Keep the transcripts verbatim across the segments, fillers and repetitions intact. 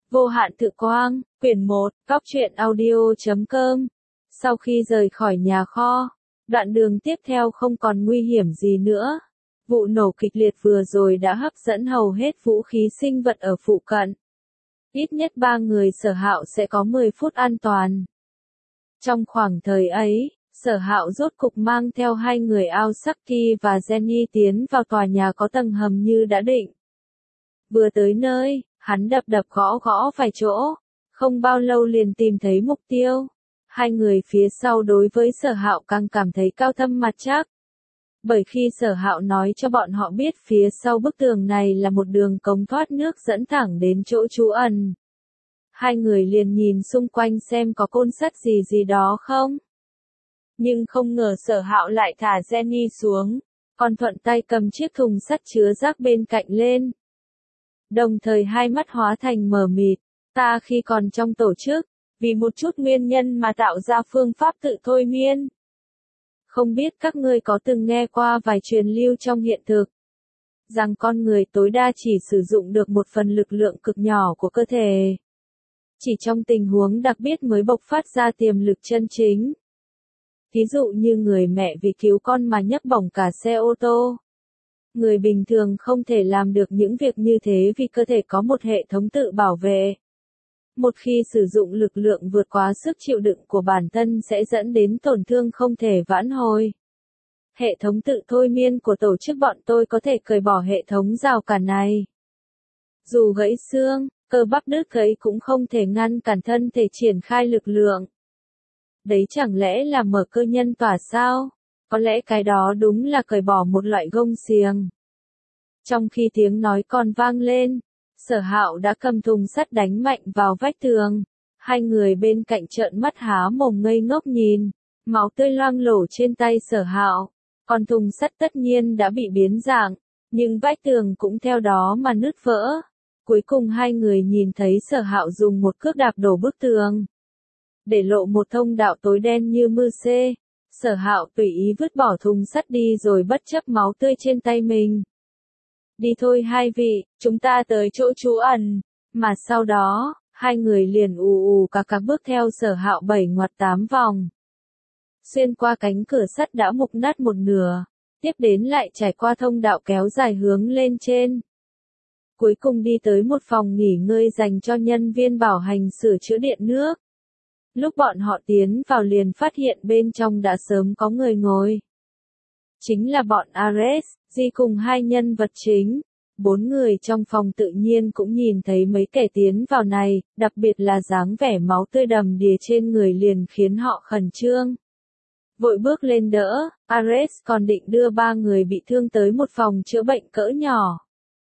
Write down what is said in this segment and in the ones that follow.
Vô hạn tự quang, quyển một, góc truyện audio chấm com. Sau khi rời khỏi nhà kho, đoạn đường tiếp theo không còn nguy hiểm gì nữa. Vụ nổ kịch liệt vừa rồi đã hấp dẫn hầu hết vũ khí sinh vật ở phụ cận. Ít nhất ba người Sở Hạo sẽ có mười phút an toàn. Trong khoảng thời ấy, Sở Hạo rốt cục mang theo hai người Aosaki và Jenny tiến vào tòa nhà có tầng hầm như đã định. Vừa tới nơi, hắn đập đập gõ gõ vài chỗ, không bao lâu liền tìm thấy mục tiêu. Hai người phía sau đối với Sở Hạo càng cảm thấy cao thâm mặt chắc. Bởi khi Sở Hạo nói cho bọn họ biết phía sau bức tường này là một đường cống thoát nước dẫn thẳng đến chỗ trú ẩn. Hai người liền nhìn xung quanh xem có côn sắt gì gì đó không. Nhưng không ngờ Sở Hạo lại thả Jenny xuống, còn thuận tay cầm chiếc thùng sắt chứa rác bên cạnh lên. Đồng thời hai mắt hóa thành mờ mịt, ta khi còn trong tổ chức, vì một chút nguyên nhân mà tạo ra phương pháp tự thôi miên. Không biết các ngươi có từng nghe qua vài truyền lưu trong hiện thực, rằng con người tối đa chỉ sử dụng được một phần lực lượng cực nhỏ của cơ thể. Chỉ trong tình huống đặc biệt mới bộc phát ra tiềm lực chân chính. Ví dụ như người mẹ vì cứu con mà nhấc bổng cả xe ô tô. Người bình thường không thể làm được những việc như thế vì cơ thể có một hệ thống tự bảo vệ. Một khi sử dụng lực lượng vượt quá sức chịu đựng của bản thân sẽ dẫn đến tổn thương không thể vãn hồi. Hệ thống tự thôi miên của tổ chức bọn tôi có thể cởi bỏ hệ thống rào cản này. Dù gãy xương, cơ bắp đứt gãy cũng không thể ngăn cản thân thể triển khai lực lượng. Đấy chẳng lẽ là mở cơ nhân tỏa sao? Có lẽ cái đó đúng là cởi bỏ một loại gông xiềng. Trong khi tiếng nói còn vang lên, Sở Hạo đã cầm thùng sắt đánh mạnh vào vách tường. Hai người bên cạnh trợn mắt há mồm ngây ngốc nhìn, máu tươi loang lổ trên tay Sở Hạo. Còn thùng sắt tất nhiên đã bị biến dạng, nhưng vách tường cũng theo đó mà nứt vỡ. Cuối cùng hai người nhìn thấy Sở Hạo dùng một cước đạp đổ bức tường, để lộ một thông đạo tối đen như mưa xê. Sở Hạo tùy ý vứt bỏ thùng sắt đi rồi bất chấp máu tươi trên tay mình. Đi thôi hai vị, chúng ta tới chỗ trú ẩn. Mà sau đó, hai người liền ù ù cà cà bước theo Sở Hạo bảy ngoặt tám vòng. Xuyên qua cánh cửa sắt đã mục nát một nửa, tiếp đến lại trải qua thông đạo kéo dài hướng lên trên. Cuối cùng đi tới một phòng nghỉ ngơi dành cho nhân viên bảo hành sửa chữa điện nước. Lúc bọn họ tiến vào liền phát hiện bên trong đã sớm có người ngồi. Chính là bọn Ares, Di cùng hai nhân vật chính. Bốn người trong phòng tự nhiên cũng nhìn thấy mấy kẻ tiến vào này, đặc biệt là dáng vẻ máu tươi đầm đìa trên người liền khiến họ khẩn trương. Vội bước lên đỡ, Ares còn định đưa ba người bị thương tới một phòng chữa bệnh cỡ nhỏ.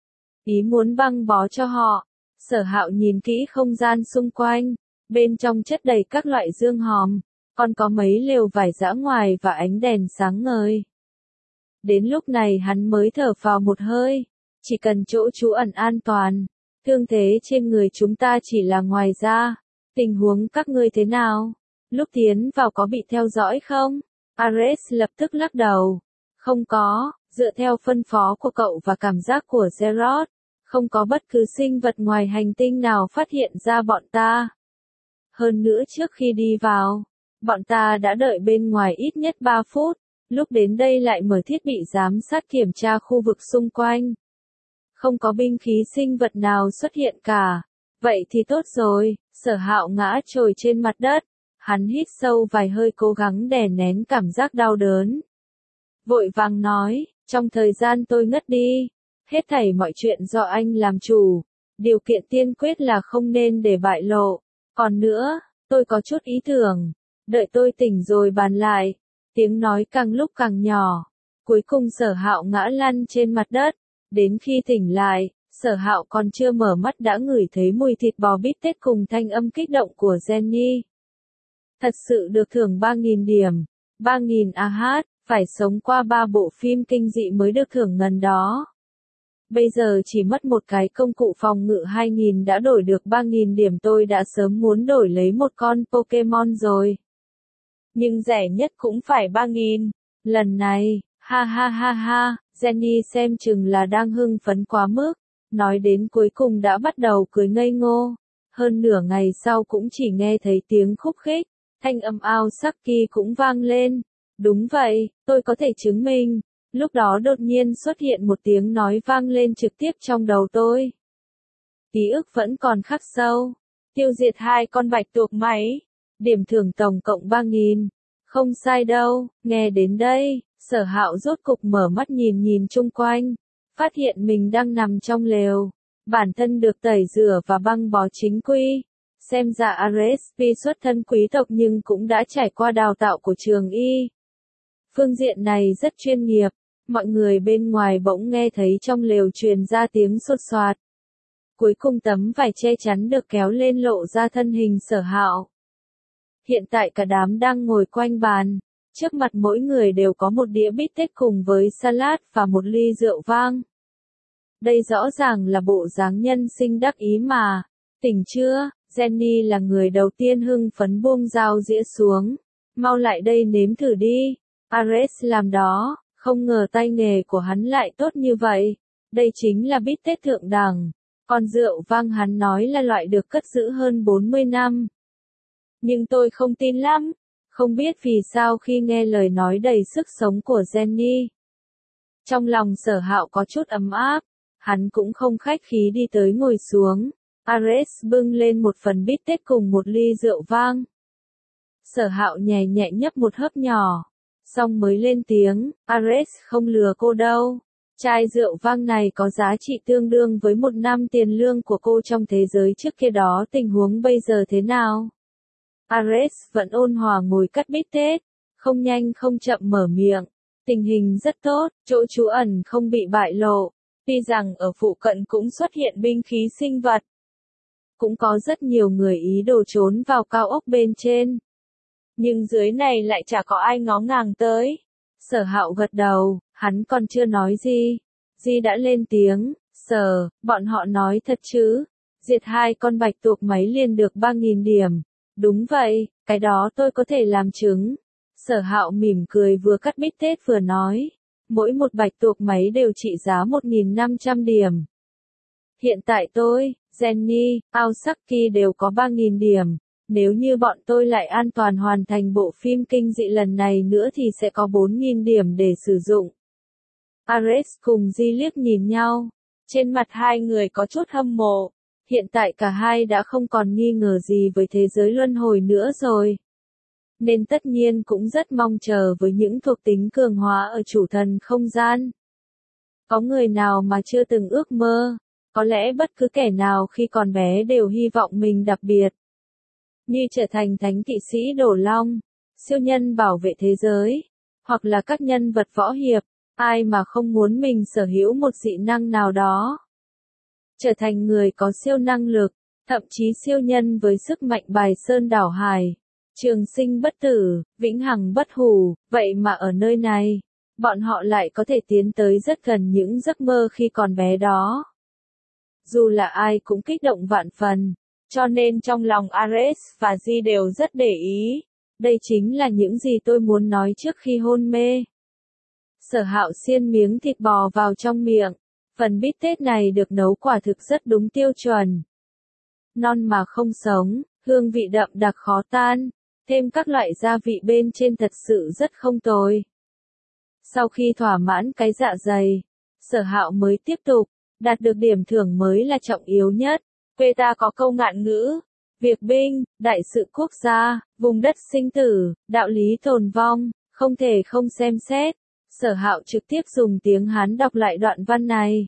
Ý muốn băng bó cho họ. Sở Hạo nhìn kỹ không gian xung quanh. Bên trong chất đầy các loại dương hòm, còn có mấy lều vải dã ngoài và ánh đèn sáng ngời. Đến lúc này hắn mới thở phào một hơi, chỉ cần chỗ trú ẩn an toàn, thương thế trên người chúng ta chỉ là ngoài ra. Tình huống các ngươi thế nào? Lúc tiến vào có bị theo dõi không? Ares lập tức lắc đầu. Không có, dựa theo phân phó của cậu và cảm giác của Zerot, không có bất cứ sinh vật ngoài hành tinh nào phát hiện ra bọn ta. Hơn nữa trước khi đi vào, bọn ta đã đợi bên ngoài ít nhất ba phút, lúc đến đây lại mở thiết bị giám sát kiểm tra khu vực xung quanh. Không có binh khí sinh vật nào xuất hiện cả. Vậy thì tốt rồi. Sở Hạo ngã trồi trên mặt đất, hắn hít sâu vài hơi cố gắng đè nén cảm giác đau đớn. Vội vàng nói, trong thời gian tôi ngất đi, hết thảy mọi chuyện do anh làm chủ, điều kiện tiên quyết là không nên để bại lộ. Còn nữa, tôi có chút ý tưởng, đợi tôi tỉnh rồi bàn lại. Tiếng nói càng lúc càng nhỏ, cuối cùng Sở Hạo ngã lăn trên mặt đất. Đến khi tỉnh lại, Sở Hạo còn chưa mở mắt đã ngửi thấy mùi thịt bò bít tết cùng thanh âm kích động của Jenny. Thật sự được thưởng ba nghìn điểm, ba nghìn a hát, phải sống qua ba bộ phim kinh dị mới được thưởng ngần đó. Bây giờ chỉ mất một cái công cụ phòng ngự hai nghìn đã đổi được ba nghìn điểm, tôi đã sớm muốn đổi lấy một con Pokemon rồi. Nhưng rẻ nhất cũng phải ba nghìn. Lần này, ha ha ha ha, Jenny xem chừng là đang hưng phấn quá mức, nói đến cuối cùng đã bắt đầu cười ngây ngô. Hơn nửa ngày sau cũng chỉ nghe thấy tiếng khúc khích, thanh âm Aosaki cũng vang lên. Đúng vậy, tôi có thể chứng minh. Lúc đó đột nhiên xuất hiện một tiếng nói vang lên trực tiếp trong đầu tôi. Ký ức vẫn còn khắc sâu. Tiêu diệt hai con bạch tuộc máy. Điểm thưởng tổng cộng ba nghìn. Không sai đâu, nghe đến đây, Sở Hạo rốt cục mở mắt nhìn nhìn chung quanh. Phát hiện mình đang nằm trong lều. Bản thân được tẩy rửa và băng bó chính quy. Xem ra Arespi xuất thân quý tộc nhưng cũng đã trải qua đào tạo của trường y. Phương diện này rất chuyên nghiệp. Mọi người bên ngoài bỗng nghe thấy trong lều truyền ra tiếng sột soạt. Cuối cùng tấm vải che chắn được kéo lên lộ ra thân hình Sở Hạo. Hiện tại cả đám đang ngồi quanh bàn. Trước mặt mỗi người đều có một đĩa bít tết cùng với salad và một ly rượu vang. Đây rõ ràng là bộ dáng nhân sinh đắc ý mà. Tỉnh chưa? Jenny là người đầu tiên hưng phấn buông dao dĩa xuống. Mau lại đây nếm thử đi. Ares làm đó, không ngờ tay nghề của hắn lại tốt như vậy. Đây chính là bít tết thượng đẳng. Còn rượu vang hắn nói là loại được cất giữ hơn bốn mươi năm. Nhưng tôi không tin lắm. Không biết vì sao khi nghe lời nói đầy sức sống của Jenny. Trong lòng Sở Hạo có chút ấm áp. Hắn cũng không khách khí đi tới ngồi xuống. Ares bưng lên một phần bít tết cùng một ly rượu vang. Sở Hạo nhẹ nhẹ nhấp một hớp nhỏ. Xong mới lên tiếng, Ares không lừa cô đâu. Chai rượu vang này có giá trị tương đương với một năm tiền lương của cô trong thế giới trước kia đó. Tình huống bây giờ thế nào? Ares vẫn ôn hòa ngồi cắt bít tết, không nhanh không chậm mở miệng. Tình hình rất tốt, chỗ trú ẩn không bị bại lộ. Tuy rằng ở phụ cận cũng xuất hiện binh khí sinh vật. Cũng có rất nhiều người ý đồ trốn vào cao ốc bên trên. Nhưng dưới này lại chả có ai ngó ngàng tới. Sở Hạo gật đầu, hắn còn chưa nói gì. Di đã lên tiếng, Sở, bọn họ nói thật chứ. Diệt hai con bạch tuộc máy liền được ba nghìn điểm. Đúng vậy, cái đó tôi có thể làm chứng. Sở Hạo mỉm cười vừa cắt bít tết vừa nói. Mỗi một bạch tuộc máy đều trị giá một nghìn năm trăm điểm. Hiện tại tôi, Jenny, Aosaki đều có ba nghìn điểm. Nếu như bọn tôi lại an toàn hoàn thành bộ phim kinh dị lần này nữa thì sẽ có bốn nghìn điểm để sử dụng. Ares cùng Di liếc nhìn nhau. Trên mặt hai người có chút hâm mộ. Hiện tại cả hai đã không còn nghi ngờ gì với thế giới luân hồi nữa rồi. Nên tất nhiên cũng rất mong chờ với những thuộc tính cường hóa ở chủ thần không gian. Có người nào mà chưa từng ước mơ? Có lẽ bất cứ kẻ nào khi còn bé đều hy vọng mình đặc biệt. Như trở thành thánh kỵ sĩ Đổ Long, siêu nhân bảo vệ thế giới, hoặc là các nhân vật võ hiệp, ai mà không muốn mình sở hữu một dị năng nào đó. Trở thành người có siêu năng lực, thậm chí siêu nhân với sức mạnh bài sơn đảo hải, trường sinh bất tử, vĩnh hằng bất hủ, vậy mà ở nơi này, bọn họ lại có thể tiến tới rất gần những giấc mơ khi còn bé đó. Dù là ai cũng kích động vạn phần. Cho nên trong lòng Ares và Di đều rất để ý. Đây chính là những gì tôi muốn nói trước khi hôn mê. Sở Hạo xiên miếng thịt bò vào trong miệng. Phần bít tết này được nấu quả thực rất đúng tiêu chuẩn. Non mà không sống, hương vị đậm đặc khó tan. Thêm các loại gia vị bên trên thật sự rất không tồi. Sau khi thỏa mãn cái dạ dày, Sở Hạo mới tiếp tục. Đạt được điểm thưởng mới là trọng yếu nhất. Quê ta có câu ngạn ngữ, việc binh, đại sự quốc gia, vùng đất sinh tử, đạo lý tồn vong, không thể không xem xét. Sở Hạo trực tiếp dùng tiếng Hán đọc lại đoạn văn này.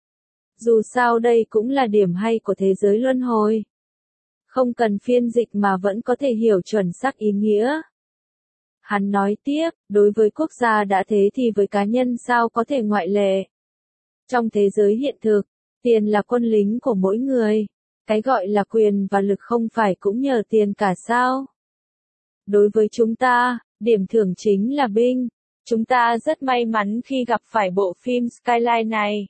Dù sao đây cũng là điểm hay của thế giới luân hồi. Không cần phiên dịch mà vẫn có thể hiểu chuẩn xác ý nghĩa. Hắn nói tiếp, đối với quốc gia đã thế thì với cá nhân sao có thể ngoại lệ. Trong thế giới hiện thực, tiền là quân lính của mỗi người. Cái gọi là quyền và lực không phải cũng nhờ tiền cả sao? Đối với chúng ta, điểm thưởng chính là binh. Chúng ta rất may mắn khi gặp phải bộ phim Skyline này.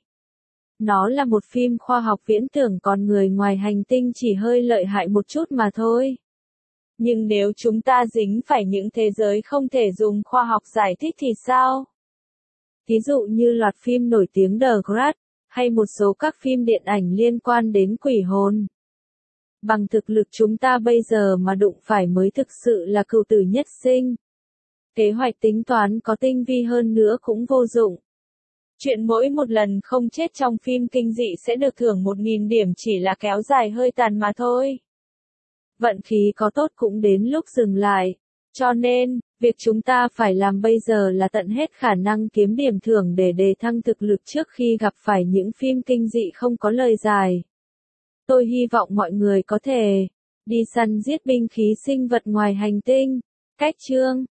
Nó là một phim khoa học viễn tưởng con người ngoài hành tinh chỉ hơi lợi hại một chút mà thôi. Nhưng nếu chúng ta dính phải những thế giới không thể dùng khoa học giải thích thì sao? Ví dụ như loạt phim nổi tiếng The Grudge, hay một số các phim điện ảnh liên quan đến quỷ hồn. Bằng thực lực chúng ta bây giờ mà đụng phải mới thực sự là cựu tử nhất sinh. Kế hoạch tính toán có tinh vi hơn nữa cũng vô dụng. Chuyện mỗi một lần không chết trong phim kinh dị sẽ được thưởng một nghìn điểm chỉ là kéo dài hơi tàn mà thôi. Vận khí có tốt cũng đến lúc dừng lại. Cho nên, việc chúng ta phải làm bây giờ là tận hết khả năng kiếm điểm thưởng để đề thăng thực lực trước khi gặp phải những phim kinh dị không có lời giải. Tôi hy vọng mọi người có thể đi săn giết binh khí sinh vật ngoài hành tinh. Cách chương